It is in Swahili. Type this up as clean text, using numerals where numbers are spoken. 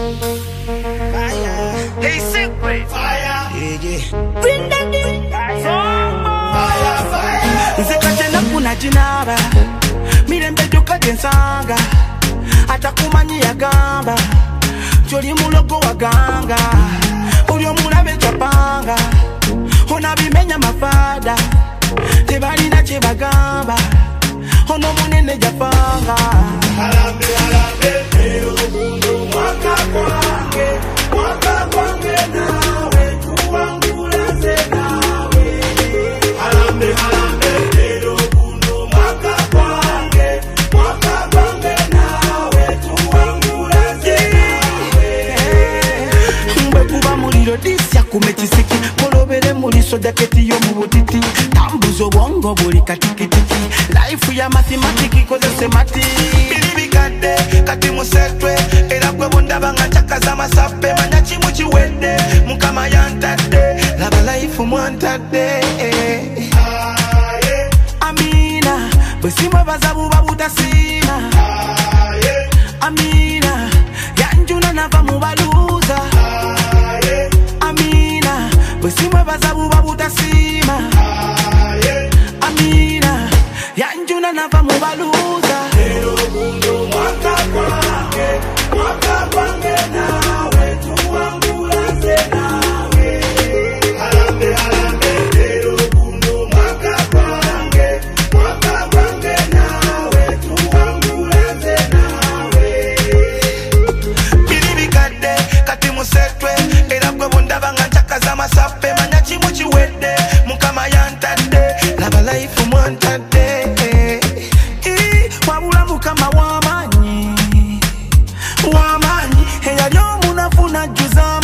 Hey, simply fire. Bring them in. Fire, fire. Nzekatena kuna jinaba mirembe joka densanga atakumanyi yagamba choli mulogo waganga ulyo mulabe chapanga ona bimenya mafada tebalina kye bagamba ono munene japanga Alambe, ero bundo mwaka kwange nawe tuwangula nawe. Alambe, ero bundo mwaka kwange nawe tuwangula nawe. Mbe kuba muliro disya kumechisiki kolobere muliso jaketi yo mubutiti tambuzo bongo buli katikitiki life ya mathematiki kozese mati Bilibikade kati musetwe era gwe bondabanga chakaza masape manya chimu chiwedde mukama yantadde laba life mwantadde. Amina bwesimwe bazabuba butasima Amina yanjuna nava mubaluza Amina bwesimwe bazabuba butasima Amina yanjuna nava mubaluza Ero bundo mwaka kwange nawe tuwangula nawe. Alambe, ero bundo mwaka kwange nawe tuwangula nawe. Bilibikade kati musetwe era gwe bondabanga chakaza masape manya chimu chiwedde mukama yantadde laba life mwantadde. wabula mukama wamanyi eyali omunafuna juza